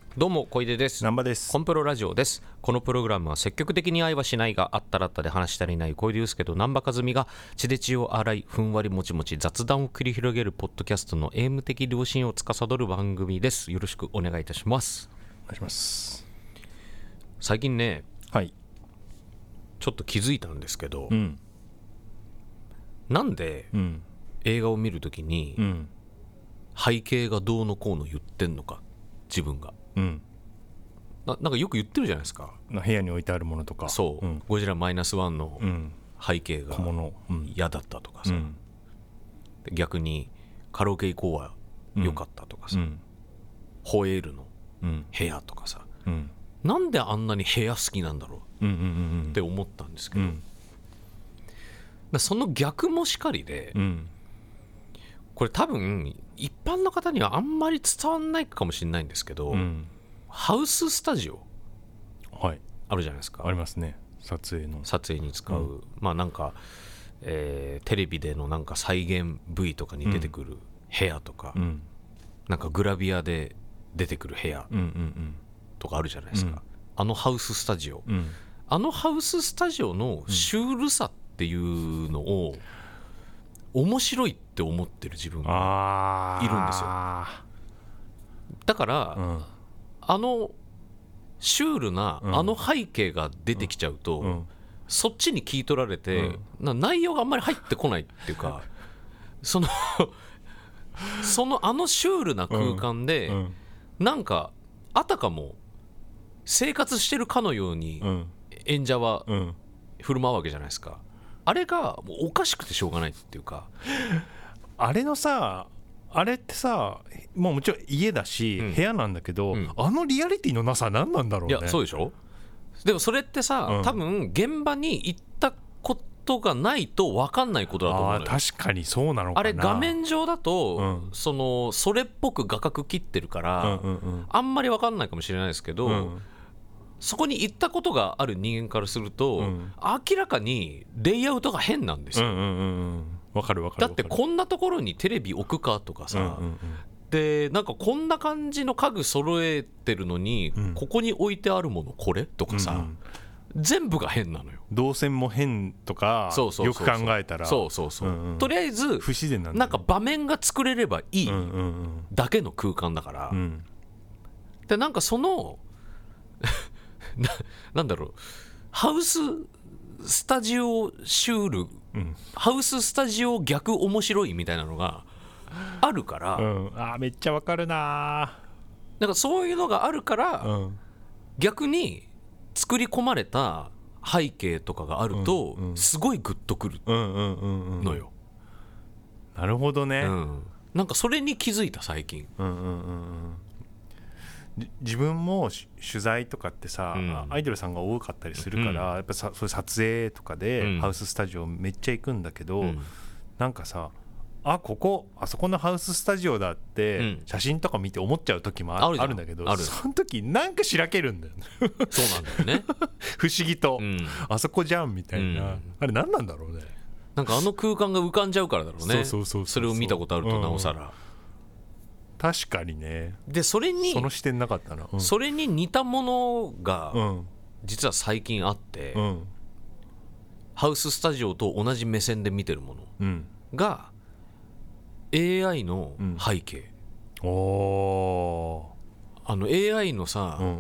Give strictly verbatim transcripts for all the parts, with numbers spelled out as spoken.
どうも小出です。 南波です。 コンプロラジオです。このプログラムは積極的に愛はしないがあったらあったで話し足りない小出祐介と南波和美が血で血を洗いふんわりもちもち雑談を繰り広げるポッドキャストのエイム的良心を司る番組です。よろしくお願いいたします。 お願いします。 最近ね、 はい、 ちょっと気づいたんですけど、 うん、 なんで映画を見るときに背景がどうのこうの言ってんのか、自分がうん、 な, なんかよく言ってるじゃないですか。 部屋に置いてあるものとか、 そう、うん、ゴジラマイナスワンの背景が嫌だったとかさ、うん、逆にカラオケ行こうは良かったとかさ、うん、ホエールの部屋とかさ、うん、なんであんなに部屋好きなんだろうって思ったんですけど、うん、だその逆もしかりで、うん、これ多分一般の方にはあんまり伝わんないかもしれないんですけど、うん、ハウススタジオあるじゃないですか。 ありますね。撮影の撮影に使う、うん、まあなんか、えー、テレビでのなんか再現 ブイ とかに出てくる部屋とか、うん、なんかグラビアで出てくる部屋とかあるじゃないですか、うん、あのハウススタジオ、うん、あのハウススタジオのシュールさっていうのを面白いって思ってる自分がいるんですよ。だから、うん、あのシュールな、うん、あの背景が出てきちゃうと、うん、そっちに聞い取られて、うん、な内容があんまり入ってこないっていうかそのそのあのシュールな空間で、うん、なんかあたかも生活してるかのように演者は振る舞うわけじゃないですか。あれがもうおかしくてしょうがないっていうか、 あれのさ、あれってさ、もうもちろん家だし、うん、部屋なんだけど、うん、あのリアリティのなさ何なんだろうね。 いやそうでしょ。でもそれってさ、うん、多分現場に行ったことがないと分かんないことだと思うのよ。 あ、確かにそうなのかな。 あれ画面上だと、うん、そのそれっぽく画角切ってるから、うんうんうん、あんまり分かんないかもしれないですけど、うん、そこに行ったことがある人間からすると、うん、明らかにレイアウトが変なんですよ。 うんうんうん、わかるわかる。 だってこんなところにテレビ置くかとかさ、うんうんうん、でなんかこんな感じの家具揃えてるのに、うん、ここに置いてあるものこれとかさ、うんうん、全部が変なのよ。 動線も変とか、そうそうそうそう、よく考えたらそうそうそう、うんうん、とりあえず不自然なんだよ。 なんか場面が作れればいいだけの空間だから、うんうんうん、でなんかそのな, なんだろうハウススタジオシュール、うん、ハウススタジオ逆面白いみたいなのがあるから、うん、 あめっちゃわかるな。 なんかそういうのがあるから、うん、逆に作り込まれた背景とかがあると、うんうん、すごいグッとくるのよ。 なるほどね、 うん、なんかそれに気づいた最近、うんうんうんうん、自分も取材とかってさ、うん、アイドルさんが多かったりするから、うん、やっぱさそういう撮影とかで、うん、ハウススタジオめっちゃ行くんだけど、うん、なんかさあここあそこのハウススタジオだって、うん、写真とか見て思っちゃう時も あ, あるんだけど、その時なんかしらけるんだよねそうなんだよね不思議と、うん、あそこじゃんみたいな、うん、あれ何なんだろうね。 なんかあの空間が浮かんじゃうからだろうね。 そうそうそうそう、 それを見たことあるとなおさら、うん、 確かにね。 でそれにその視点なかったな、 うん、それに似たものが実は最近あって、うん、ハウススタジオと同じ目線で見てるものが、うん、エーアイ の背景、うん、おあの エーアイ のさ、うんうんうん、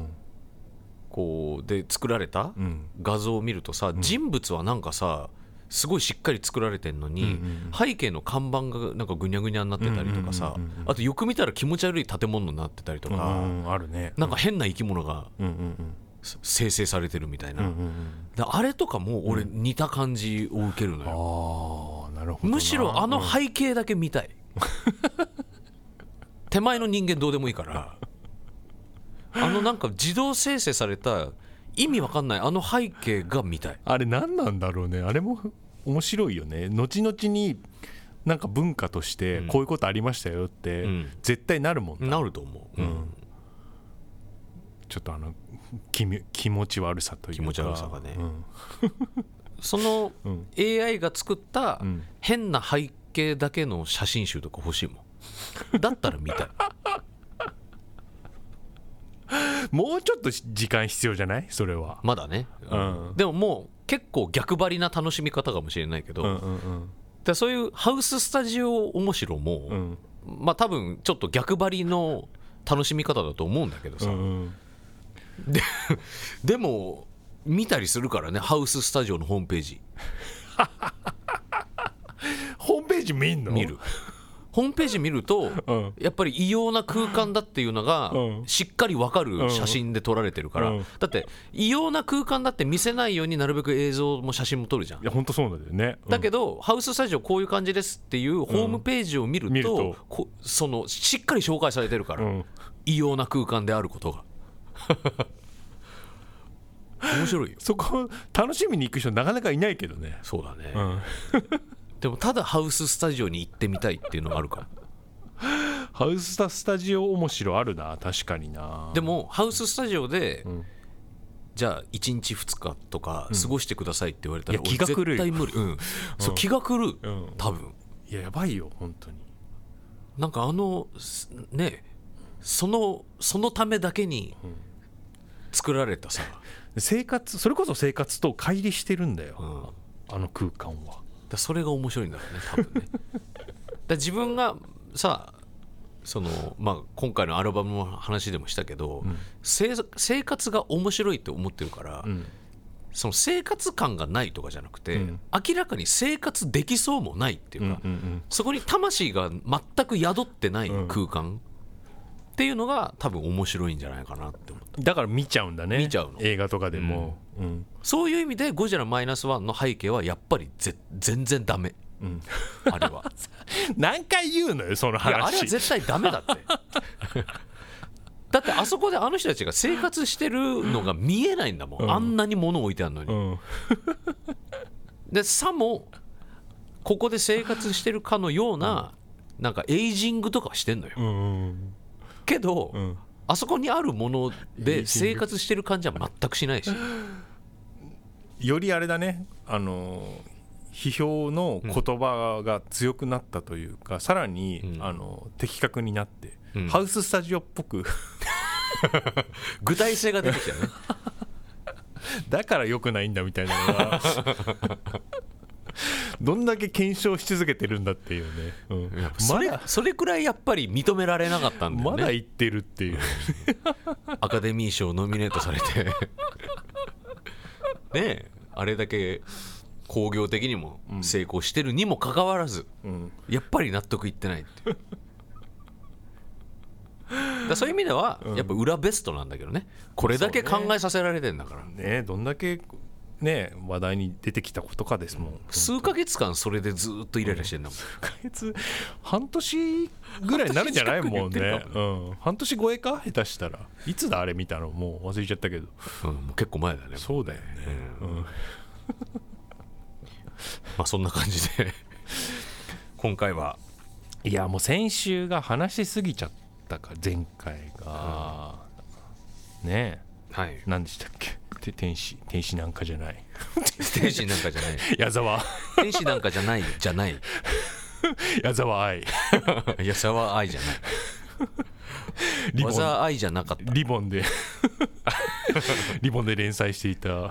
こうで作られた画像を見るとさ、うん、人物はなんかさすごいしっかり作られてんのに、うんうん、背景の看板がなんかぐにゃぐにゃになってたりとかさ、うんうんうんうん、あとよく見たら気持ち悪い建物になってたりとか、うんうん、あるね、なんか変な生き物が生成されてるみたいな、うんうんうん、だあれとかも俺似た感じを受けるのよ、うん、あ、なるほどな。むしろあの背景だけ見たい、うん、手前の人間どうでもいいからあのなんか自動生成された意味わかんないあの背景が見たい。 あれ何なんだろうね。あれも面白いよね。後々になんか文化としてこういうことありましたよって絶対なるもんな、 うん、なると思う、うん、 ちょっとあの 気, 気持ち悪さというか気持ち悪さがね、うん、その エーアイ が作った変な背景だけの写真集とか欲しいもんだったら見たいもうちょっと時間必要じゃないそれは。 まだね、 うん、 でももう結構逆張りな楽しみ方かもしれないけど、うんうんうん、でそういうハウススタジオ面白も、うん、まあ多分ちょっと逆張りの楽しみ方だと思うんだけどさ、うんうん、で, でも見たりするからね、ハウススタジオのホームページホームページ見んの？ 見る。ホームページ見ると、うん、やっぱり異様な空間だっていうのがしっかり分かる写真で撮られてるから、うんうん、だって異様な空間だって見せないようになるべく映像も写真も撮るじゃん。 いや本当そうなんだよね、 うん、だけどハウススタジオこういう感じですっていうホームページを見ると、うん、見るとこそのしっかり紹介されてるから、うん、異様な空間であることが面白いよ。 そこ楽しみに行く人なかなかいないけどね。 そうだね、うんでもただハウススタジオに行ってみたいっていうのがあるからハウススタジオ面白あるな、確かにな。 でもハウススタジオで、うん、じゃあいちにちふつかとか過ごしてくださいって言われたら、 うん、いや気が狂う絶対無理、うんうん、そう気が狂う、うん、多分。 いややばいよ本当に。 なんかあのねそのそのためだけに作られたさ、 生活、それこそ生活と乖離してるんだよ、うん、あの空間は。 だそれが面白いんだろうね多分ねだ自分がさその、まあ、今回のアルバムの話でもしたけど、うん、生, 生活が面白いって思ってるから、うん、その生活感がないとかじゃなくて、うん、明らかに生活できそうもないっていうか、うんうんうん、そこに魂が全く宿ってない空間、うんっていうのが多分面白いんじゃないかなって思った。 だから見ちゃうんだね。 見ちゃうの、 映画とかでも、うんうん、 そういう意味でゴジラマイナスワンの背景はやっぱりぜ全然ダメ、うん、あれは何回言うのよその話。 いやあれは絶対ダメだってだってあそこであの人たちが生活してるのが見えないんだもん、うん、あんなに物置いてあるのに、うん、でさもここで生活してるかのような、うん、なんかエイジングとかしてんのよ、うんけど、うん、あそこにあるもので生活してる感じは全くしないし、 よりあれだね、あの批評の言葉が強くなったというか、うん、さらに、うん、あの的確になって、うん、ハウススタジオっぽく具体性が出てきたねだから良くないんだみたいなのがどんだけ検証し続けてるんだっていうね、うん、 それ、それくらいやっぱり認められなかったんだよね。 まだ言ってるっていう、 うん、アカデミー賞ノミネートされてねえあれだけ興行的にも成功してるにもかかわらず、うん、やっぱり納得いってないっていうだそういう意味ではやっぱ裏ベストなんだけどね、これだけ考えさせられてんだからね, ねどんだけね、話題に出てきたことかですもん。 数ヶ月間それでずっとイライラしてんだもん、うん、 数ヶ月半年ぐらいになるんじゃないもんね、うん、半年超えか下手したら。いつだあれ見たのもう忘れちゃったけど、 うん、もう結構前だね。 そうだよね、うんうん、まあそんな感じで今回はいやもう先週が話しすぎちゃったか前回が、うん、ねえ、はい、何でしたっけ、天使天使なんかじゃない天使なんかじゃない矢沢天使なんかじゃないじゃない矢沢愛矢沢愛じゃない矢沢愛じゃなかった。 リボンでリボンで連載していた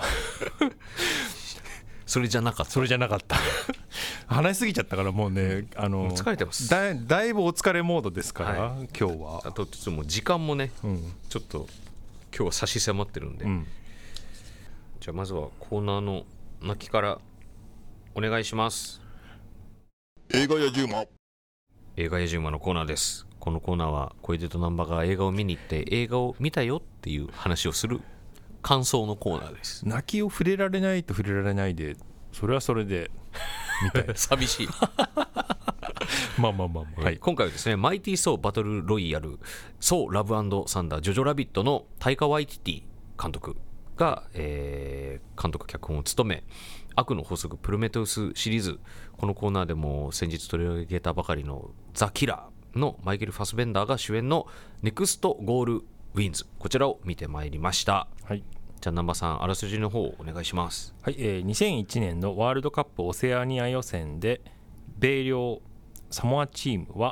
それじゃなかったそれじゃなかった話しすぎちゃったからもうね、あの疲れてます。 だ, だいぶお疲れモードですから、はい、今日はあとちょっともう時間もね、うん、ちょっと今日は差し迫ってるんで、うん、じゃあまずはコーナーの泣きからお願いします。 映画やジューマ映画やジューマのコーナーです。このコーナーは小出と難波が映画を見に行って映画を見たよっていう話をする感想のコーナーです。 泣きを触れられないと触れられないで、それはそれでみたいな寂しいまあまあまあまあ、はい、 今回はですねマイティー・ソーバトルロイヤルソーラブ&サンダージョジョラビットのタイカ・ワイティティ監督が、えー、監督脚本を務め、悪の法則プロメテウスシリーズ、このコーナーでも先日取り上げたばかりのザ・キラーのマイケル・ファスベンダーが主演のネクスト・ゴール・ウィンズ、こちらを見てまいりました。はい、じゃあ南波さんあらすじの方お願いします。 はい、えー、にせんいちねんのワールドカップオセアニア予選で米領サモアチームは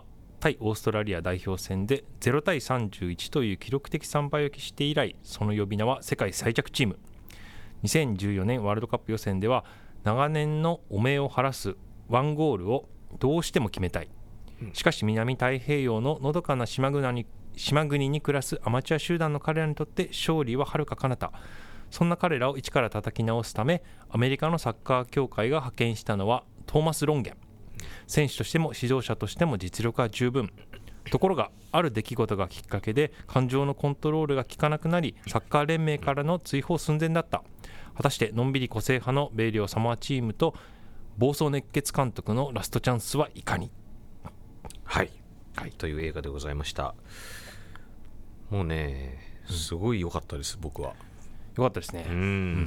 対オーストラリア代表戦でゼロたいさんじゅういちという記録的惨敗を喫して以来、その呼び名は世界最弱チーム。にせんじゅうよねんワールドカップ予選では長年の汚名を晴らすワンゴールをどうしても決めたい。しかし南太平洋ののどかな島国に、島国に暮らすアマチュア集団の彼らにとって勝利は遥か彼方。そんな彼らを一から叩き直すためアメリカのサッカー協会が派遣したのはトーマス・ロンゲン。選手としても指導者としても実力は十分。ところがある出来事がきっかけで感情のコントロールが効かなくなり、サッカー連盟からの追放寸前だった。果たしてのんびり個性派の米領サモアチームと暴走熱血監督のラストチャンスはいかに。 はい、はい、という映画でございました。もうねすごい良かったです、うん、僕は。 良かったですね。うん、うん、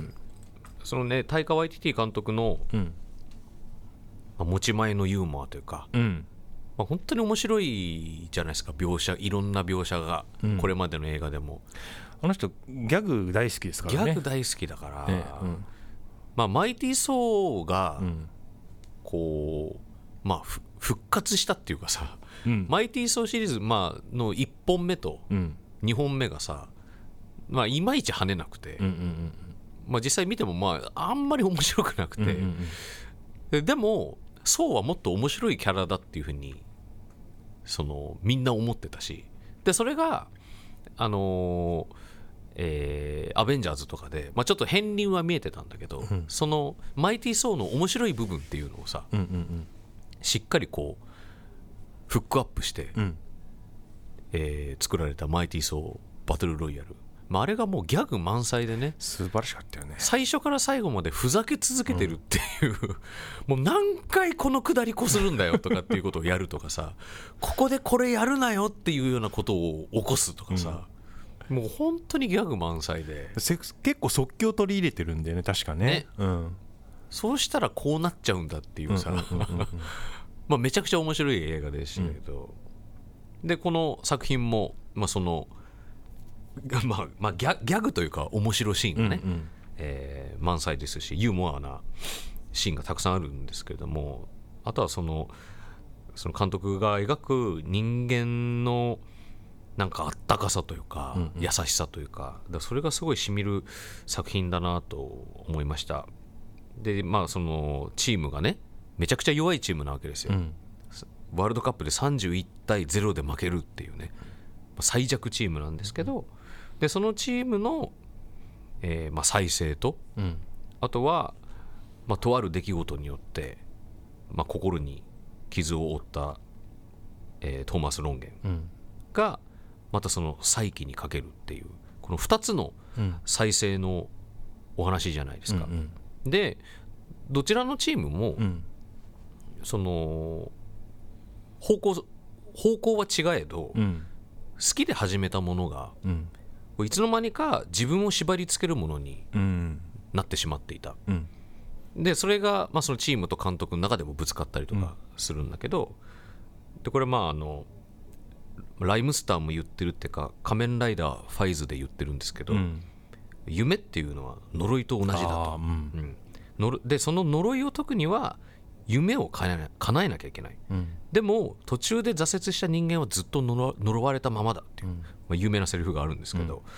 そのねタイカ・ワイティティ監督の、うん、まあ、持ち前のユーモアというか、うん、まあ、本当に面白いじゃないですか、描写、いろんな描写が、うん、これまでの映画でも。 あの人ギャグ大好きですからね。 ギャグ大好きだから、ね、うん、まあ、マイティー・ソーが、うん、こう、まあ、復活したっていうかさ、うん、マイティー・ソーシリーズ、まあ、のいっぽんめとにほんめがさ、まあ、いまいち跳ねなくて、うんうんうん、まあ、実際見ても、まあ、あんまり面白くなくて、うんうんうん、でもソーはもっと面白いキャラだっていうふうにそのみんな思ってたし、でそれがあのーえー、アベンジャーズとかで、まあ、ちょっと片鱗は見えてたんだけど、うん、そのマイティー・ソーの面白い部分っていうのをさ、うんうんうん、しっかりこうフックアップして、うん、えー、作られたマイティー・ソーバトルロイヤル、まあ、あれがもうギャグ満載でね、 素晴らしかったよね。 最初から最後までふざけ続けてるっていう、うん、もう何回このくだりこするんだよとかっていうことをやるとかさ、ここでこれやるなよっていうようなことを起こすとかさ、うん、もう本当にギャグ満載で結構即興取り入れてるんだよね、確か ね, ね、うん、 そうしたらこうなっちゃうんだっていうさ、まあめちゃくちゃ面白い映画でしたけど、うん、でこの作品も、まあ、そのまあまあ、ギャ、ギャグというか面白シーンがね、うんうん、えー、満載ですし、ユーモアなシーンがたくさんあるんですけれども、あとはその、その監督が描く人間のなんかあったかさというか、うんうん、優しさというか、だからそれがすごいしみる作品だなと思いました。でまあそのチームがねめちゃくちゃ弱いチームなわけですよ、うん、ワールドカップでさんじゅういちたいゼロで負けるっていうね最弱チームなんですけど、でそのチームの、えーまあ、再生と、うん、あとは、まあ、とある出来事によって、まあ、心に傷を負った、えー、トーマス・ロンゲンがまたその再起にかけるっていうこのふたつの再生のお話じゃないですか、うんうん、でどちらのチームも、うん、その方向方向は違えど、うん、好きで始めたものが、うん、いつの間にか自分を縛り付けるものになってしまっていた、うん、でそれが、まあ、そのチームと監督の中でもぶつかったりとかするんだけど、うん、でこれまああのライムスターも言ってるっていうか仮面ライダーファイズで言ってるんですけど、うん、夢っていうのは呪いと同じだと、うんうん、でその呪いを解くには夢を叶えな、叶えなきゃいけない、うん、でも途中で挫折した人間はずっと 呪, 呪われたままだっていう、うん、まあ、有名なセリフがあるんですけど、うん、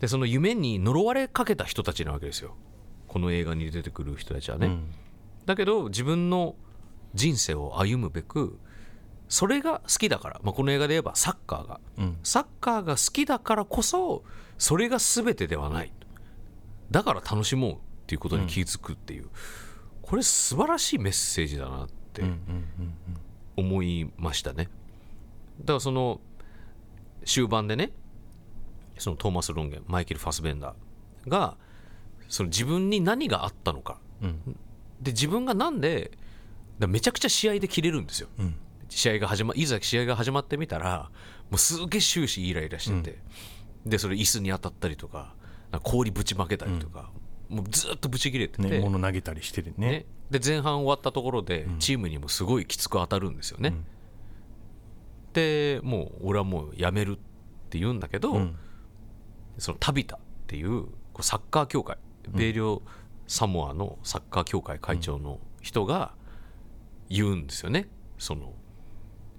でその夢に呪われかけた人たちなわけですよ、この映画に出てくる人たちはね、うん、だけど自分の人生を歩むべくそれが好きだから、まあ、この映画で言えばサッカーが、うん、サッカーが好きだからこそそれが全てではない、だから楽しもうっていうことに気づくっていう、うん、これ素晴らしいメッセージだなって思いましたね。だからその終盤でね、そのトーマス・ロンゲン、マイケル・ファスベンダーがその自分に何があったのか、うん、で自分がなんでめちゃくちゃ試合で切れるんですよ、うん、試合が始まいざ試合が始まってみたらもうすげえ終始イライラしてて、うん、でそれ椅子に当たったりとか氷ぶちまけたりとか、うん、もうずっとぶち切れてて、 ね、物投げたりしてる ね, ねで前半終わったところでチームにもすごいきつく当たるんですよね、うん、でもう俺はもうやめるって言うんだけど、うん、そのタビタっていうサッカー協会、米領サモアのサッカー協会会長の人が言うんですよね、その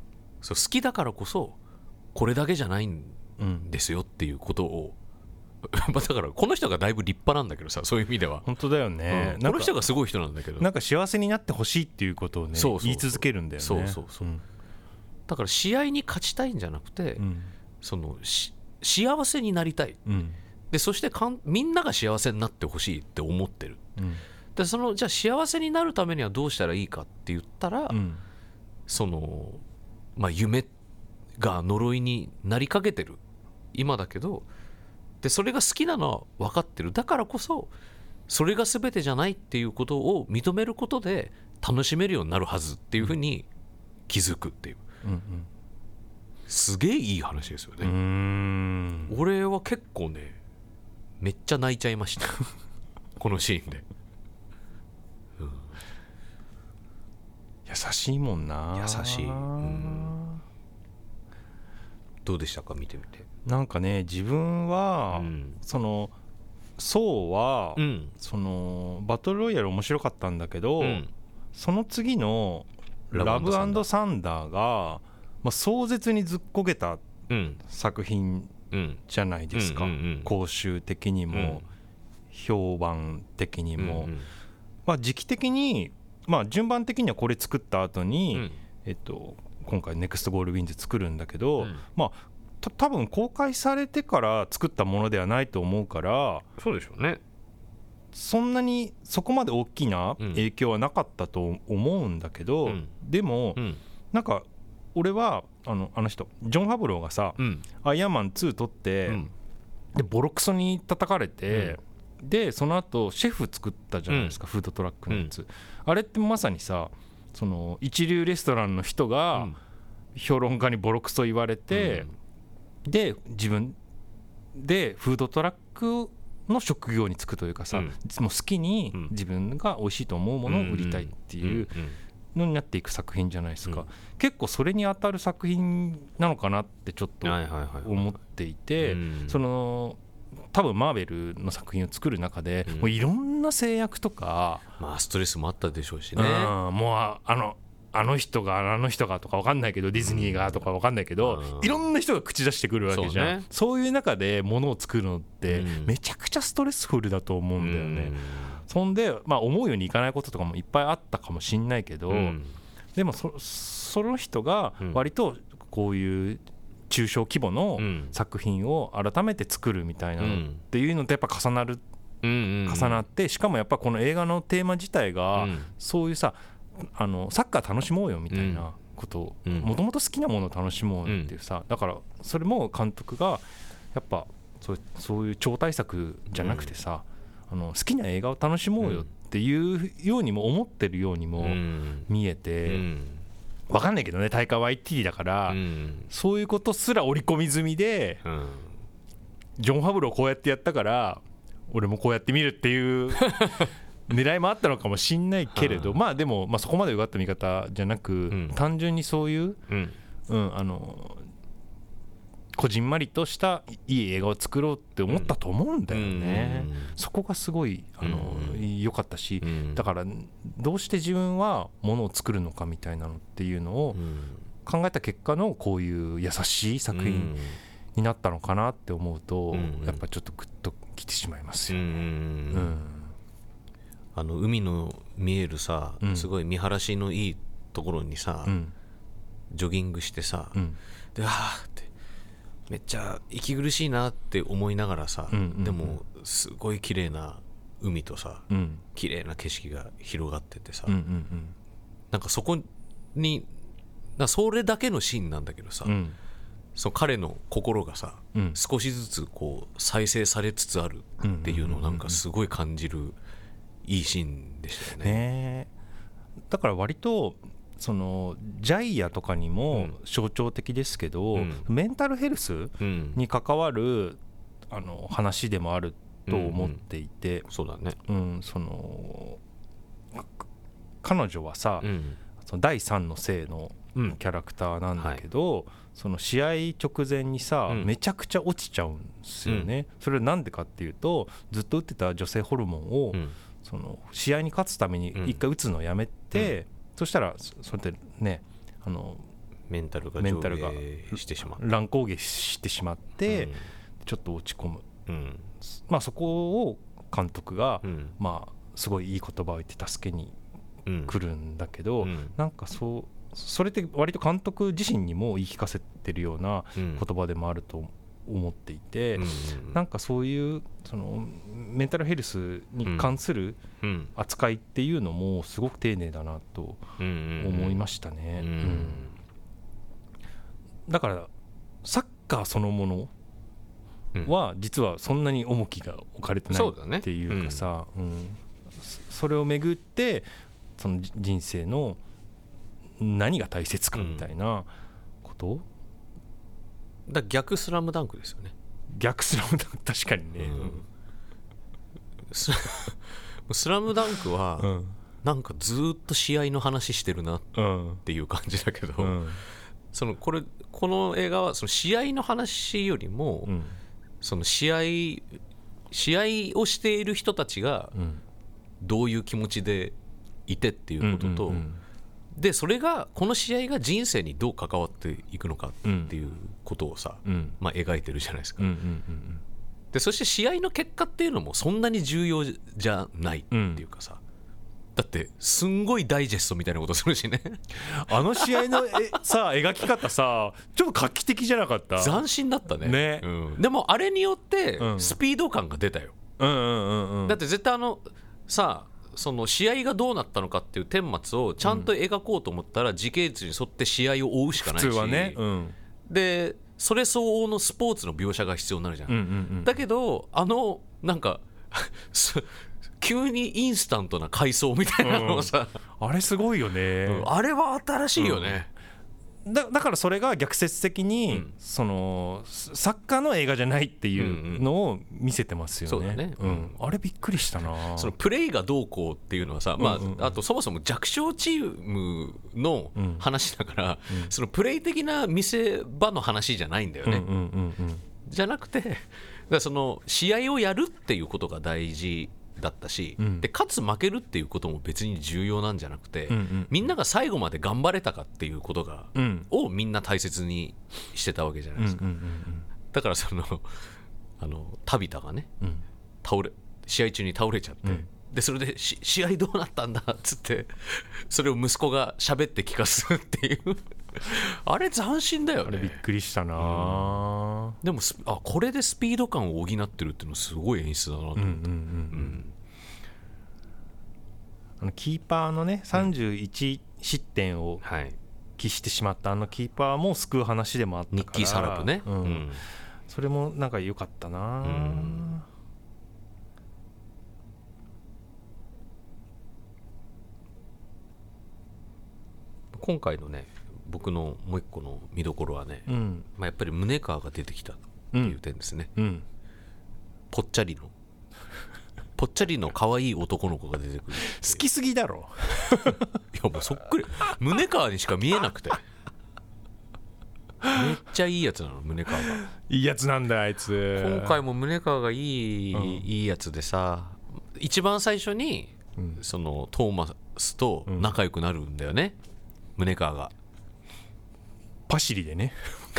そう好きだからこそこれだけじゃないんですよっていうことを、うん、だからこの人がだいぶ立派なんだけどさ、そういう意味では本当だよね、 うん、この人がすごい人なんだけど、 なんか幸せになってほしいっていうことをねそうそうそう言い続けるんだよね。 そうそうそう、うん、だから試合に勝ちたいんじゃなくて、うん、そのし幸せになりたい、うん、でそしてかんみんなが幸せになってほしいって思ってる、うん、でそのじゃあ幸せになるためにはどうしたらいいかって言ったら、うん、そのまあ夢が呪いになりかけてる今だけど、でそれが好きなのは分かってる、だからこそそれが全てじゃないっていうことを認めることで楽しめるようになるはずっていうふうに気づくっていう、うんうん、すげえいい話ですよね。うーん、俺は結構ねめっちゃ泣いちゃいましたこのシーンで、うん、 優しいもんな。 優しい、うん、どうでしたか見てみて。 なんかね自分は、うん、そのそうは、うん、そのバトルロイヤル面白かったんだけど、うん、その次のラブ&サンダーが、まあ、壮絶にずっこけた作品じゃないですか、公衆的にも、うん、評判的にも、うんうん、まあ、時期的に、まあ、順番的にはこれ作った後に、うん、えっと、今回ネクストゴールウィンズ作るんだけど、うん、まあた多分公開されてから作ったものではないと思うから、 そうでしょうね、 そんなにそこまで大きな影響はなかったと思うんだけど、うん、でも、うん、なんか俺はあの、あの人ジョン・ファブローがさ、うん、アイアンマンツー撮って、うん、でボロクソに叩かれて、うん、でその後シェフ作ったじゃないですか、うん、フードトラックのやつ、うん、あれってまさにさ、その一流レストランの人が評論家にボロクソ言われて、うん、で自分でフードトラックの職業に就くというかさ、うん、もう好きに自分が美味しいと思うものを売りたいっていうのになっていく作品じゃないですか、うん、結構それに当たる作品なのかなってちょっと思っていて、その多分マーベルの作品を作る中で、うん、もういろんな制約とか、 まあストレスもあったでしょうしね、 うん、もうあのあの人があの人がとか分かんないけど、ディズニーがとか分かんないけど、いろんな人が口出してくるわけじゃん。そうね、そういう中でものを作るのってめちゃくちゃストレスフルだと思うんだよね、うん、そんで、まあ、思うようにいかないこととかもいっぱいあったかもしんないけど、うん、でも そ, その人が割とこういう中小規模の作品を改めて作るみたいなのっていうのとやっぱ重なる、うんうんうん、重なって、しかもやっぱこの映画のテーマ自体がそういうさ、あのサッカー楽しもうよみたいなことを、もともと好きなものを楽しもうっていうさ、だからそれも監督がやっぱそう、そういう超大作じゃなくてさ、あの好きな映画を楽しもうよっていうようにも思ってるようにも見えて、分かんないけどね、タイカワイティだからそういうことすら織り込み済みで、ジョン・ファブローこうやってやったから俺もこうやって見るっていう狙いもあったのかもしんないけれど、まあでも、まあ、そこまでうがった見方じゃなく、うん、単純にそういう、うんうん、あのこじんまりとしたいい映画を作ろうって思ったと思うんだよね、うん、そこがすごいあの、うん、良かったし、うん、だからどうして自分はものを作るのかみたいなのっていうのを考えた結果のこういう優しい作品になったのかなって思うと、うん、やっぱちょっとグッときてしまいますよね、うんうんあの海の見えるさ、うん、すごい見晴らしのいいところにさ、うん、ジョギングしてさ、うん、であーってめっちゃ息苦しいなって思いながらさ、うんうんうん、でもすごい綺麗な海とさ、うん、綺麗な景色が広がっててさ、うんうんうん、なんかそこになそれだけのシーンなんだけどさ、うん、その彼の心がさ、うん、少しずつこう再生されつつあるっていうのをなんかすごい感じるいいシーンでしたよ ね, ねだから割とそのジャイアとかにも象徴的ですけど、うん、メンタルヘルスに関わるあの話でもあると思っていて、うんうん、 そうだね、 うん、その彼女はさ、うん、そのだいさんの性のキャラクターなんだけど、うんはい、その試合直前にさ、うん、めちゃくちゃ落ちちゃうんですよね、うん、それはなんでかっていうとずっと打ってた女性ホルモンを、うんその試合に勝つために一回打つのをやめて、うん、そしたらそれってねあのメンタルが上下してしまう、 乱高下してしまって、うん、ちょっと落ち込む、うん、まあそこを監督が、うん、まあすごいいい言葉を言って助けに来るんだけど、うん、なんかそうそれって割と監督自身にも言い聞かせてるような言葉でもあると思っていて、うん、なんかそういうそのメンタルヘルスに関する扱いっていうのもすごく丁寧だなと思いましたね、うんうん、だからサッカーそのものは実はそんなに重きが置かれてないっていうかさ、うん、それをめぐってその人生の何が大切かみたいなこと、うん、 だ逆スラムダンクですよね。 逆スラムダンク確かにね、うん、 ス, スラムダンクは、うん、なんかずっと試合の話してるなっていう感じだけど、うん、そのこれこの映画はその試合の話よりも、うん、その試合試合をしている人たちがどういう気持ちでいてっていうことと、うんうんうん、でそれがこの試合が人生にどう関わっていくのかっていうことをさ、うんまあ、描いてるじゃないですか、うんうんうん、でそして試合の結果っていうのもそんなに重要じゃないっていうかさ、うん、だってすんごいダイジェストみたいなことするしねあの試合のえさ描き方さちょっと画期的じゃなかった？ 斬新だったね、 ね、 うん、でもあれによってスピード感が出たよ、うんうんうんうん、だって絶対あのさその試合がどうなったのかっていう顛末をちゃんと描こうと思ったら時系列に沿って試合を追うしかないし、 普通はね、うん、 でそれ相応のスポーツの描写が必要になるじゃん、うんうんうん、だけどあのなんか急にインスタントな回想みたいなのをさ、 うん、あれすごいよね、 うん、あれは新しいよね、 うん、だ, だからそれが逆説的に、うん、そのサッカーの映画じゃないっていうのを見せてますよね、うんうん、そうだね、うん、あれびっくりしたな。 そのプレイがどうこうっていうのはさ、まあうんうんうん、あとそもそも弱小チームの話だから、うん、そのプレイ的な見せ場の話じゃないんだよね、うんうんうんうん、じゃなくてだからその試合をやるっていうことが大事だったし、うん、で勝つ負けるっていうことも別に重要なんじゃなくて、うんうん、みんなが最後まで頑張れたかっていうことが、うん、をみんな大切にしてたわけじゃないですか、うんうんうんうん、だからそのあのタビタがね、うん、倒れ試合中に倒れちゃって、うん、でそれでし試合どうなったんだっつってそれを息子が喋って聞かすっていうあれ斬新だよね。 あれびっくりしたな、うん、 でもあこれでスピード感を補ってるっていうのすごい演出だなと思って、うんうんうんうん、 あのキーパーのねさんじゅういち失点を喫してしまったあのキーパーも救う話でもあったから、 ニッキー・サラプね、うんうん、 それもなんか良かったな、うん、 今回のね僕のもう一個の見どころはね、うんまあ、やっぱり宗川が出てきたっていう点ですね、うんうん、ぽっちゃりのぽっちゃりの可愛い男の子が出てくる。 好きすぎだろいやもうそっくり宗川にしか見えなくてめっちゃいいやつなの宗川が。 いいやつなんだあいつ。 今回も宗川がいい、うん、いいやつでさ、一番最初に、うん、そのトーマスと仲良くなるんだよね、うん、宗川がパシリでね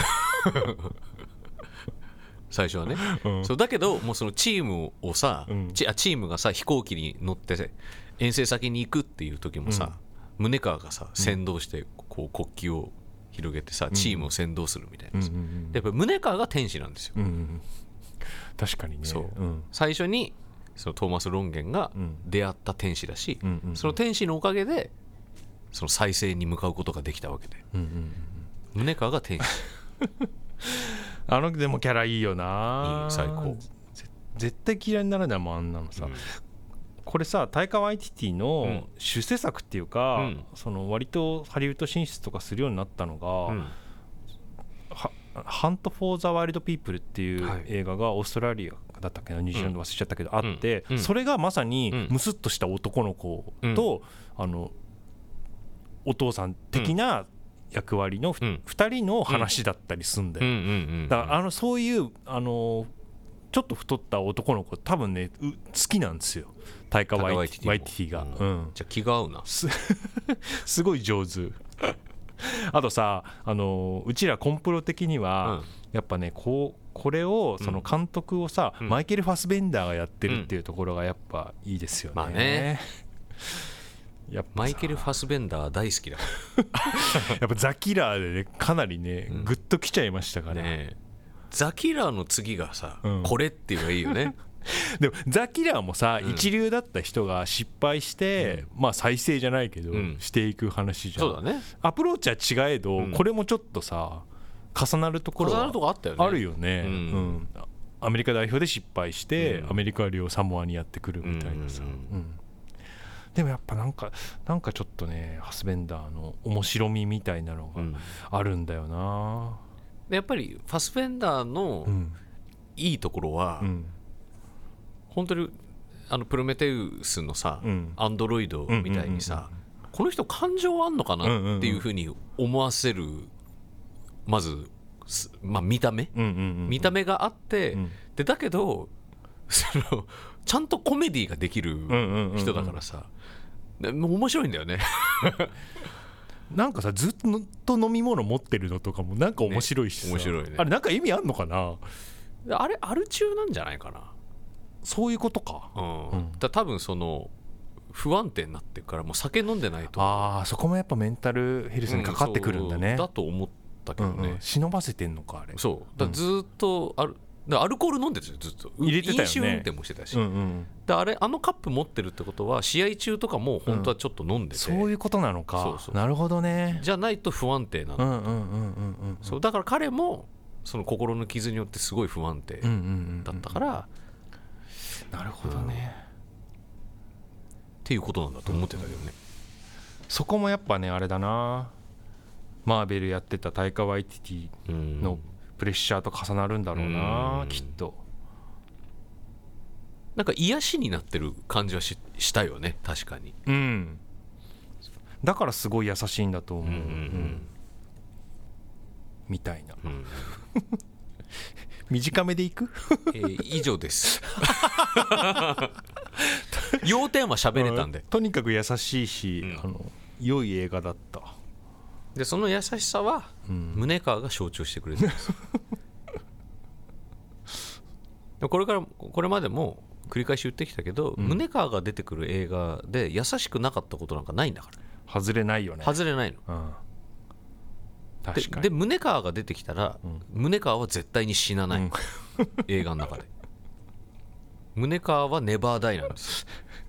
最初はね、うん、そうだけどもうそのチームをさ、うん、チ, あチームがさ飛行機に乗って遠征先に行くっていう時もさ、うん、宗川がさ先導してこう国旗を広げてさ、うん、チームを先導するみたいなさ、うんうんうん、やっぱ宗川が天使なんですよ、うんうん、 確かにね。 そう、うん、最初にそのトーマス・ロンゲンが出会った天使だし、うんうんうん、その天使のおかげでその再生に向かうことができたわけで、うんうんうん、宗川が天使あのでもキャラいいよな。 いい最高。 絶対嫌いにならないもんあんなのさ、うん、これさタイカ・ワイティティの主制作っていうか、うん、その割とハリウッド進出とかするようになったのが、うん、ハント・フォー・ザ・ワイルド・ピープルっていう映画がオーストラリアだったっけな、ニュージーランド忘れちゃったけど、あって、うん、それがまさにムスッとした男の子と、うん、あのお父さん的な役割のふたりの話だったりすんだよ。だからあのそういうあのちょっと太った男の子多分ね好きなんですよ、タイカ・ワイティティが、うん、 じゃあ気が合うな。 す, すごい上手あとさ、あのうちらコンプロ的には、うん、やっぱねこうこれをその監督をさ、うん、マイケル・ファスベンダーがやってるっていうところがやっぱいいですよね、 まあねやっぱマイケル・ファスベンダー大好きだやっぱザ・キラーでねかなりね、うん、グッときちゃいましたからね。 ザ・キラーの次がさ、うん、これっていうのがいいよねでもザ・キラーもさ、うん、一流だった人が失敗して、うん、まあ再生じゃないけど、うん、していく話じゃん。 そうだね。 アプローチは違えど、うん、これもちょっとさ重なるところはあるよね。うんうん、アメリカ代表で失敗して、うん、アメリカ領サモアにやってくるみたいなさ、うんうんうん、でもやっぱなんかなんかちょっとねハスベンダーの面白みみたいなのがあるんだよな、 うん、やっぱりファスベンダーのいいところは、うん、本当にあのプロメテウスのさ、うん、アンドロイドみたいにさ、うんうんうんうん、この人感情あんのかなっていうふうに思わせる、まず、まあ、見た目、うんうんうんうん、見た目があって、うん、でだけどそのちゃんとコメディができる人だからさ、うんうんうんうん、面白いんだよねなんかさずっと飲み物持ってるのとかもなんか面白いしさ、ね、面白いね。あれなんか意味あんのかな。 あれアル中なんじゃないかな。 そういうことか、 うんうん、だ多分その不安定になってるからもう酒飲んでないと。 ああそこもやっぱメンタルヘルスにかかってくるんだね、 うん、だと思ったけどね、うんうん、 忍ばせてんのかあれ。 そうだずっとあるだアルコール飲んでるんですよずっと。 入れてたよね。飲酒運転もしてたし、 うんうん、 だあれあのカップ持ってるってことは試合中とかも本当はちょっと飲んでて、 うん、そういうことなのか。そうそうなるほどね。 じゃないと不安定なの。そうだから彼もその心の傷によってすごい不安定だったから、うんうんうんうん、なるほどね、うん、 っていうことなんだと思ってたけどね、うんうん、 そこもやっぱねあれだな、マーベルやってたタイカ・ワイティティのプレッシャーと重なるんだろうな、うん、きっと。 なんか癒しになってる感じは し, したよね確かに、 うん、だからすごい優しいんだと思う、うんうんうん、みたいな、うん、短めでいく、 えー、以上です要点は喋れたんで、 とにかく優しいし、うん、あの良い映画だった。 でその優しさは、うん、宗川が象徴してくれてるんですでこれからこれまでも繰り返し言ってきたけど、うん、宗川が出てくる映画で優しくなかったことなんかないんだから。 外れないよね。 外れないの、うん、確かに。で宗川が出てきたら、うん、宗川は絶対に死なない、うん、映画の中で宗川はネバーダイなんです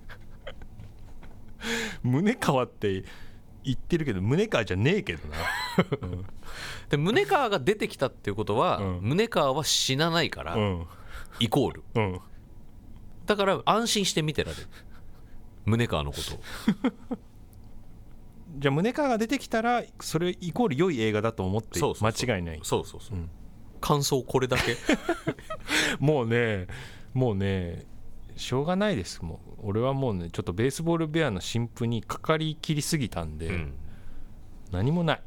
宗川って言ってるけど宗川じゃねえけどな、 うん、で宗川が出てきたっていうことは、うん、宗川は死なないから、うん、イコール、うん、だから安心して見てられる宗川のことをじゃあ宗川が出てきたらそれイコール良い映画だと思って間違いない。 そうそうそう、うん、感想これだけもうねもうねしょうがないです。もう俺はもうねちょっとベースボールベアの新譜にかかりきりすぎたんで、うん、何もない、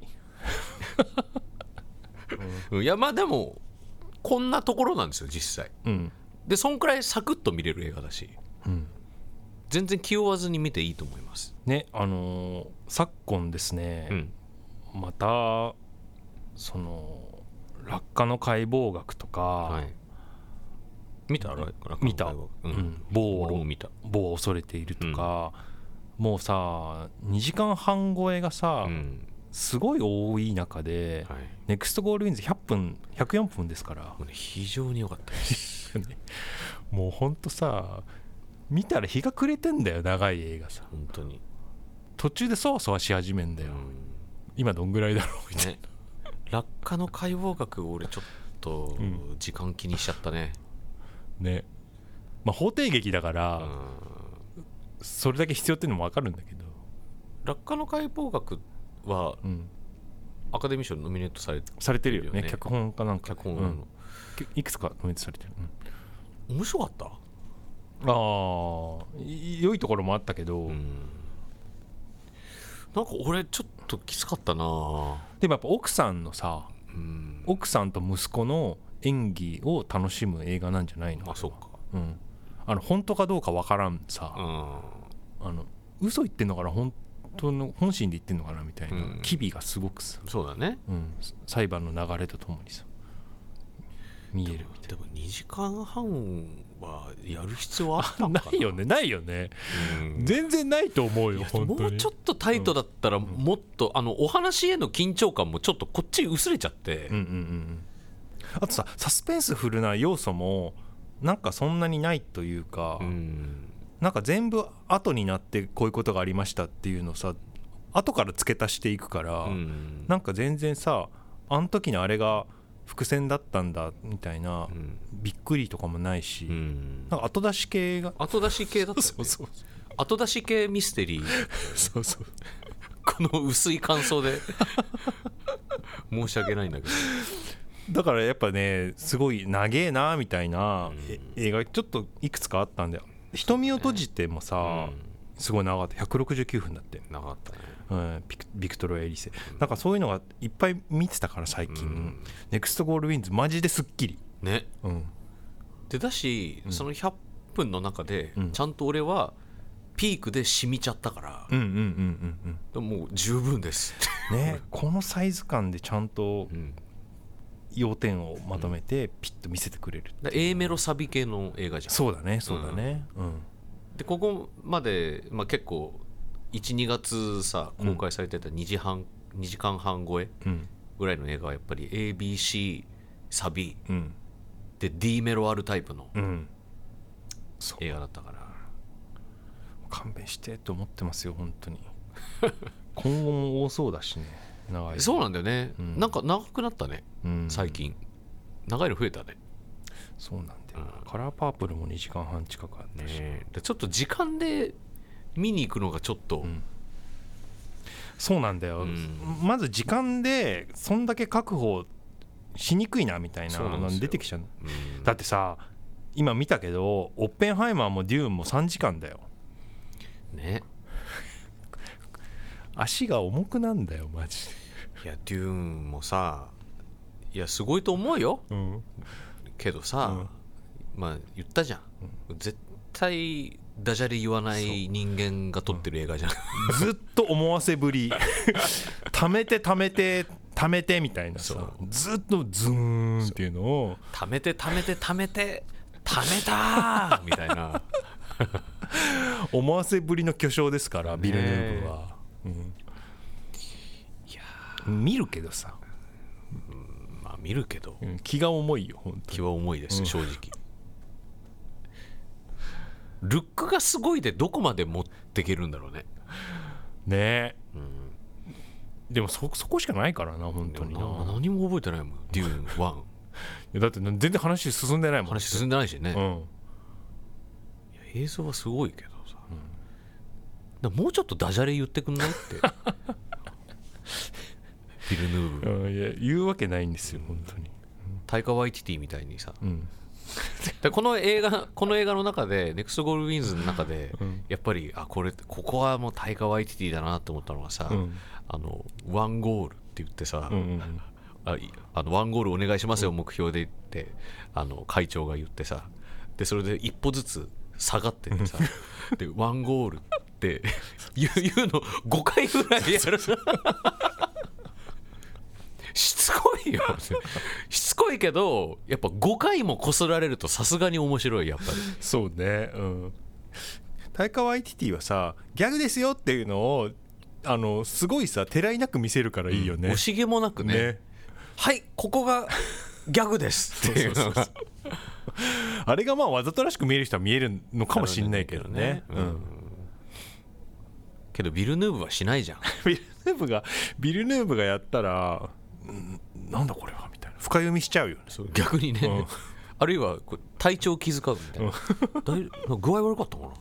うん、いやまあでもこんなところなんですよ実際、うん、でそんくらいサクッと見れる映画だし、うん、全然気負わずに見ていいと思いますね。あのー、昨今ですね、うん、またその落下の解剖学とか、はい、 見た見た、うんうん、某は某は恐れているとか、うん、もうさにじかんはん超えがさ、うん、すごい多い中で、はい、ネクストゴールウィンズひゃっぷんひゃくよんぷんですから、もうね、非常に良かったですもうほんとさ見たら日が暮れてんだよ長い映画さ。 本当に途中でそわそわし始めんだよ、うん、今どんぐらいだろうみたいな、ね、 落下の解剖学俺ちょっと時間気にしちゃったね、 うんね、まあ法廷劇だから、うん、それだけ必要っていうのも分かるんだけど、 落下の解剖学は、うん、アカデミー賞にノミネートされてるよね。 されてるよね。脚本かなんか、 脚本、うん、 いくつかノミネートされてる、 うん、面白かった。 ああ良いところもあったけど、うん、 なんか俺ちょっときつかったな。 でもやっぱ奥さんのさ、うん、奥さんと息子の演技を楽しむ映画なんじゃないの。 あ、そうか、 うん、あの本当かどうかわからんさ、うん、あの嘘言ってんのかなほん当の本心で言ってんのかなみたいな、うん、機微がすごくさ、 そうだね、 うん、裁判の流れとともにさ見えるみたいな。 でもにじかんはんはやる必要あったのかな。 ないよねないよね、うん、全然ないと思うよ本当に。 もうちょっとタイトだったらもっと、うん、あのお話への緊張感もちょっとこっち薄れちゃって、うんうんうん、 あとさサスペンスフルな要素もなんかそんなにないというか、うん、なんか全部後になってこういうことがありましたっていうのをさ後から付け足していくから、うん、なんか全然さあの時のあれが伏線だったんだみたいな、うん、びっくりとかもないし、うん、なんか後出し系が後出し系だったよね。そうそうそう後出し系ミステリーそうそうこの薄い感想で申し訳ないんだけど、 だからやっぱねすごい長えなみたいな、うん、映画ちょっといくつかあったんだよ。瞳を閉じてもさ、うん、すごい長かった。ひゃくろくじゅうきゅうふんだって長かったね、 うん、ビクトリア・エリセ、うん、なんかそういうのがいっぱい見てたから最近、うん、ネクストゴールウィンズマジですっきりね、 うん、 でだし、うん、そのひゃっぷんの中でちゃんと俺はピークで染みちゃったから、うんうんうんうんうん、もう十分ですねこのサイズ感でちゃんと要点をまとめてピッと見せてくれる、 うん、A メロサビ系の映画じゃん。 そうだねそうだね、うんうん、 でここまで、まあ、結構いちにがつさ公開されてたにじはん、うん、にじかんはん超えぐらいの映画はやっぱり エービーシー サビ、うん、で D メロあるタイプの映画だったから、 うん、勘弁してと思ってますよ本当に今後も多そうだしね長い。 そうなんだよね、うん、なんか長くなったね、うん、最近長いの増えたね。 そうなんだよ、うん、カラーパープルもにじかんはん近くあったし、ね、 でちょっと時間で見に行くのがちょっと、うん、 そうなんだよ、うん、まず時間でそんだけ確保しにくいなみたいなの出てきちゃう、うん、だってさ今見たけどオッペンハイマーもデューンもさんじかんだよね足が重くなんだよマジで。いやデューンもさいやすごいと思うよ、うん、けどさ、うん、まあ言ったじゃん、うん、絶対ダジャレ言わない人間が撮ってる映画じゃん、 うん、ずっと思わせぶり溜めて溜めて溜めてみたいなさずっとズーンっていうのを溜めて溜めて溜めて溜めたみたいな思わせぶりの巨匠ですからビルヌーブは、うん、いや見るけどさ、 うん、まあ見るけど、 うん、気が重いよ本当に気は重いです、うん、正直ルックがすごいでどこまで持っていけるんだろうね。 ねえ、うん、でも そ, そこしかないからな本当にな。 何も覚えてないもんデューンワンいやだって全然話進んでないもん。 話進んでないしね、うん、いや映像はすごいけどさ、うん、だもうちょっとダジャレ言ってくんないってビルヌーブ、 うん、いや言うわけないんですよ本当に。 タイカ・ワイティティみたいにさ、うんでこの映画この映画の中でネクストゴールウィンズの中で、うん、やっぱりあこれここはもうタイカ・ワイティティだなと思ったのがさ、うん、あのワンゴールって言ってさ、うんうんうん、ああのワンゴールお願いしますよ、うん、目標で言ってあの会長が言ってさでそれで一歩ずつ下がってってさでワンゴールって言うのごかいぐらいやるしつこいよしつこいけどやっぱごかいもこすられるとさすがに面白いやっぱり。 そうね、うん、タイカ・ワイティティはさギャグですよっていうのをあのすごいさてらいなく見せるからいいよね、 うん、惜しげもなく ね, ねはいここがギャグですっていうのがあれがまあわざとらしく見える人は見えるのかもしんないけどね、うん、 けどビルヌーブはしないじゃんビルヌーブがビルヌーブがやったらなんだこれはみたいな深読みしちゃうよね。 そう逆にね、うん、あるいはこう体調気遣うみたいな、うん、だ具合悪かったかな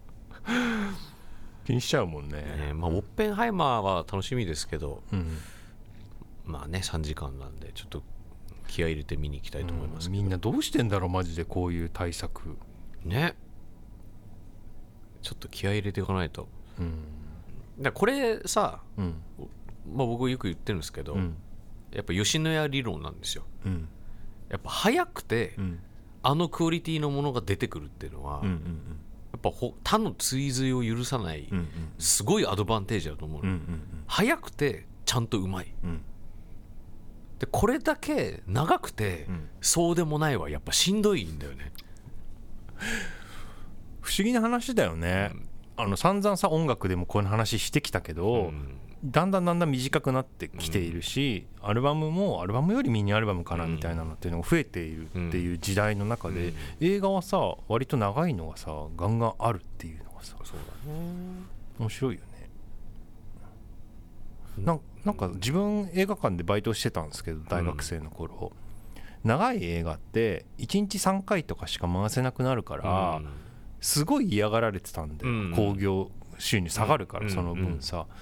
気にしちゃうもんね。 ねまあ、オッペンハイマーは楽しみですけど、うん、まあねさんじかんなんでちょっと気合い入れて見に行きたいと思いますけど、 うん、みんなどうしてんだろうマジでこういう対策ねちょっと気合い入れていかないと、うん、だこれさ、うんまあ、僕よく言ってるんですけど、うんやっぱ吉野家理論なんですよ、うん、やっぱ早くて、うん、あのクオリティのものが出てくるっていうのは、うんうんうん、 っぱ他の追随を許さないすごいアドバンテージだと思う、うんうんうん、早くてちゃんとうまい、うん、でこれだけ長くて、うん、そうでもないはやっぱしんどいんだよね。 不思議な話だよね、うん、あの散々さ音楽でもこういう話してきたけど、うん、だんだんだんだん短くなってきているし、うん、アルバムもアルバムよりミニアルバムかなみたいなのっていうのが増えているっていう時代の中で、うん、映画はさ割と長いのがさガンガンあるっていうのがさ、そうだね、面白いよね。な, なんか自分映画館でバイトしてたんですけど大学生の頃、うん、長い映画っていちにちさんかいとかしか回せなくなるから、うん、すごい嫌がられてたんで、うん、興行収入下がるから、その分さ、うんうん、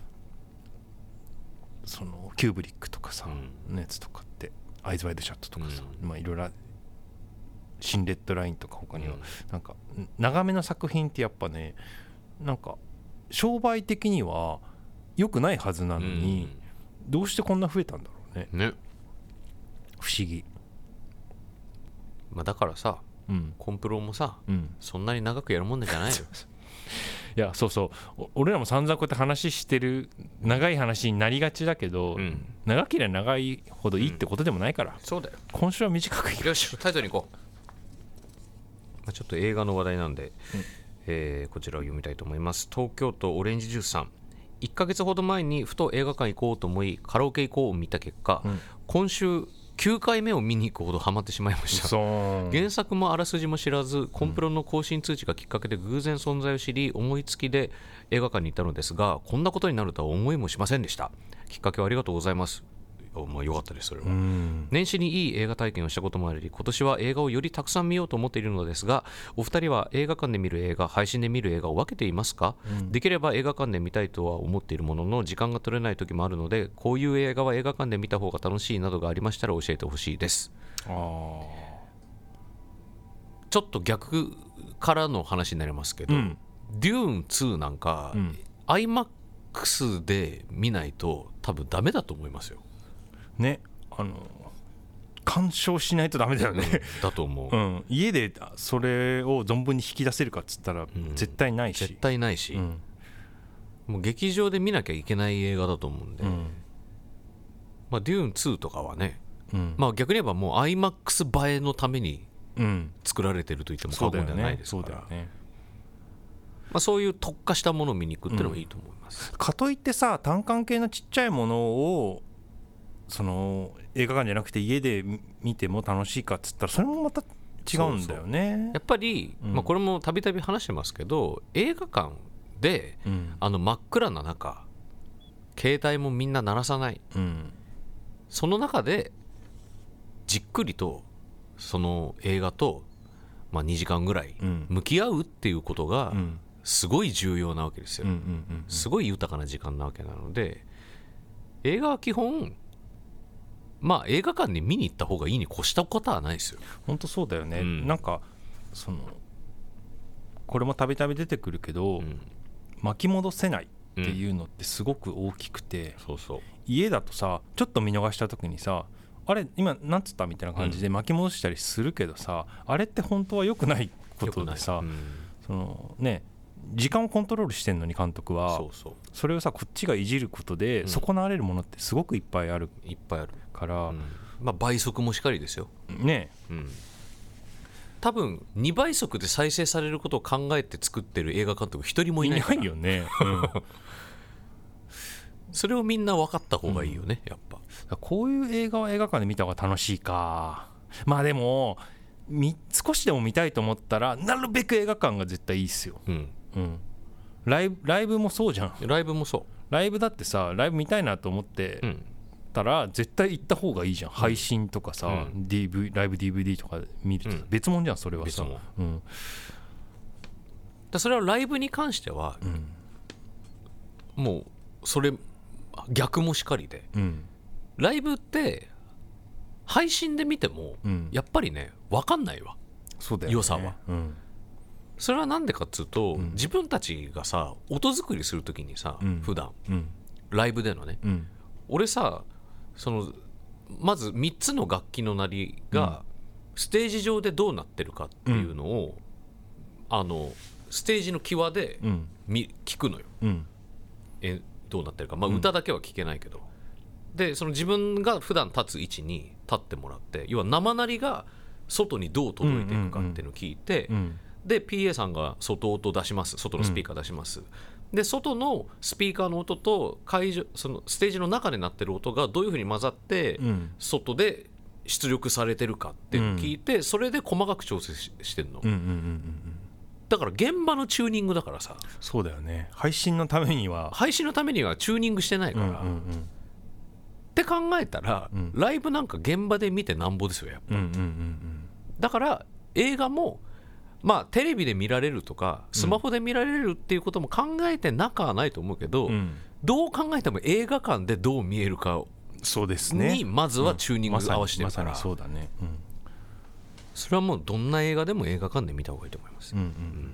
そのキューブリックとかさ、うん、のやつとかってアイズワイドシャットとかさ、うん、まあいろいろ新レッドラインとか他には、うん、なんか長めの作品ってやっぱねなんか商売的には良くないはずなのに、うん、どうしてこんな増えたんだろうね。ね、不思議。 まあだからさ、うん、コンプロもさ、うん、そんなに長くやるもんじゃないよ。 いやそうそう俺らも散々こうやって話してる長い話になりがちだけど、うん、長ければ長いほどいいってことでもないから、うん、 そうだよ。 今週は短くいく。 よしタイトルに行こう。まあ、ちょっと映画の話題なんで、うんえー、こちらを読みたいと思います。東京都オレンジジュースさん。いっかげつほど前にふと映画館行こうと思いカラオケ行こうを見た結果、うん、今週きゅうかいめを見に行くほどハマってしまいました。原作もあらすじも知らずコンプロの更新通知がきっかけで偶然存在を知り思いつきで映画館に行ったのですがこんなことになるとは思いもしませんでした。きっかけはありがとうございます。まあ、よかったです。それは年始にいい映画体験をしたこともあり今年は映画をよりたくさん見ようと思っているのですがお二人は映画館で見る映画配信で見る映画を分けていますか、うん、できれば映画館で見たいとは思っているものの時間が取れない時もあるのでこういう映画は映画館で見た方が楽しいなどがありましたら教えてほしいです。あちょっと逆からの話になりますけど、うん、デューンツーなんか、うん、アイマックス で見ないと多分ダメだと思いますよね。あの鑑賞しないとダメだよね、 うん、だと思う、 うん、家でそれを存分に引き出せるかっつったら絶対ないし、 うん、絶対ないし、うん、もう劇場で見なきゃいけない映画だと思うんで、うんまあ、デューンツーとかはね、うんまあ、逆に言えばもう アイマックス 映えのために作られてると言っても過言ではないですから、そうだよね。まあ、そういう特化したものを見に行くっていうのもいいと思います、 うん、かといってさ単館系のちっちゃいものをその映画館じゃなくて家で見ても楽しいかっつったらそれもまた違うんだよね。そうそうやっぱり、うんまあ、これもたびたび話してますけど映画館で、うん、あの真っ暗な中携帯もみんな鳴らさない、うん、その中でじっくりとその映画と、まあ、にじかんぐらい向き合うっていうことがすごい重要なわけですよ、うんうんうんうん、すごい豊かな時間なわけなので映画は基本まあ映画館に見に行った方がいいに越したことはないですよ。 本当そうだよね、うん、なんかそのこれもたびたび出てくるけど、うん、巻き戻せないっていうのってすごく大きくて、うん、そうそう家だとさちょっと見逃した時にさあれ今なんつったみたいな感じで巻き戻したりするけどさ、うん、あれって本当は良くないことでさ、うん、そのね時間をコントロールしてんのに監督は そうそうそれをさこっちがいじることで、うん、損なわれるものってすごくいっぱいあるいっぱいあるから、うんまあ、倍速もしかりですよね、 うん、多分にばい速で再生されることを考えて作ってる映画監督一人もいないからいないよね、うん、 それをみんな分かった方がいいよね、うん、やっぱこういう映画は映画館で見た方が楽しいか。まあでも少しでも見たいと思ったらなるべく映画館が絶対いいっすよ、うんうん、ライブ、ライブもそうじゃん。 ライブもそうライブだってさライブ見たいなと思ってたら絶対行った方がいいじゃん、うん、配信とかさ、うん、ディーブイ ライブ ディーブイディー とか見ると別物じゃんそれはさ、うん、 だそれはライブに関しては、うん、もうそれ逆もしかりで、うん、ライブって配信で見ても、うん、やっぱりね分かんないわ。そうだよね、良さは、うん、それはなんでかっつうと、うん、自分たちがさ音作りするときにさ、うん、普段、うん、ライブでのね、うん、俺さそのまずみっつの楽器の鳴りが、うん、ステージ上でどうなってるかっていうのを、うん、あのステージの際で、うん、聞くのよ、うん、えどうなってるか、まあ、歌だけは聞けないけど、うん、でその自分が普段立つ位置に立ってもらって、要は生鳴りが外にどう届いていくかっていうのを聞いて、うんうんうん、で ピーエー さんが外音出します、外のスピーカー出します、うん、で外のスピーカーの音と会場、そのステージの中で鳴ってる音がどういう風に混ざって、うん、外で出力されてるかっていうのを聞いて、うん、それで細かく調整 し, してるの、うんうんうんうん、だから現場のチューニングだからさ。 そうだよね、配信のためには配信のためにはチューニングしてないから、うんうんうん、って考えたら、うん、ライブなんか現場で見てなんぼですよやっぱ、うんうんうんうん、だから映画もまあテレビで見られるとかスマホで見られるっていうことも考えてなくはないと思うけど、うん、どう考えても映画館でどう見えるかをそうですね、 にまずはチューニング合わせてるから、うん、まさにそうだね、うん、 それはもうどんな映画でも映画館で見た方がいいと思います、うんうんうん、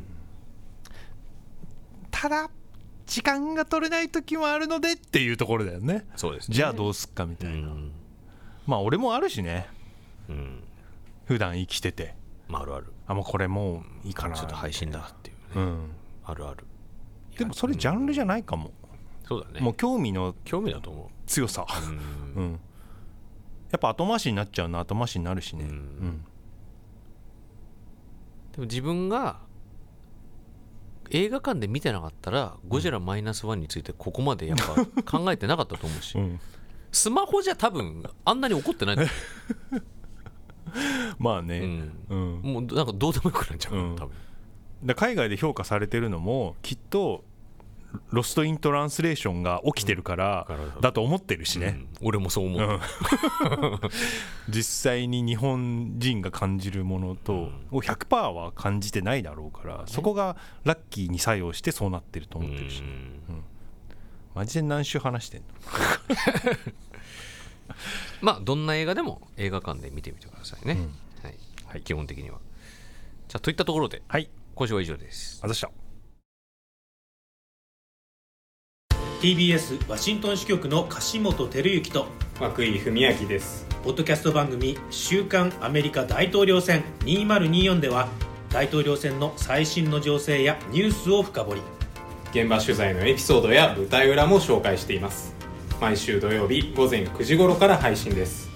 ただ時間が取れない時もあるのでっていうところだよね。 そうですね、 じゃあどうすっかみたいな、うん、まあ俺もあるしね、うん、普段生きてて、 まあ、あるある、 あもうこれもういいかな、 ちょっと配信だっていうね、うん、あるある。 でもそれジャンルじゃないかも、 そうだね、 もう興味の興味だと思う強さ、うん、うん、やっぱ後回しになっちゃうの後回しになるしね、うんうん、 でも自分が映画館で見てなかったらゴジラマイナスワンについてここまでやっぱ考えてなかったと思うし、うん、スマホじゃ多分あんなに怒ってないと思うまあね、うんうん、もうなんかどうでもよくなっちゃう、うん、多分だ海外で評価されてるのもきっとロストイントランスレーションが起きてるからだと思ってるしね、 うん、俺もそう思う、うん、 実際に日本人が感じるものと ひゃくパーセント は感じてないだろうから、そこがラッキーに作用してそうなってると思ってるし、ね、うんうん、マジで何週話してんのまあどんな映画でも映画館で見てみてくださいね、うん、はいはい、基本的には。じゃあといったところで、はい、今週は以上です。 あざした。 ティービーエス ワシントン支局の樫本照之と涌井文明です。 ポッドキャスト番組週刊アメリカ大統領選にせんにじゅうよんでは大統領選の最新の情勢やニュースを深掘り、 現場取材のエピソードや舞台裏も紹介しています。毎週土曜日午前くじ頃から配信です。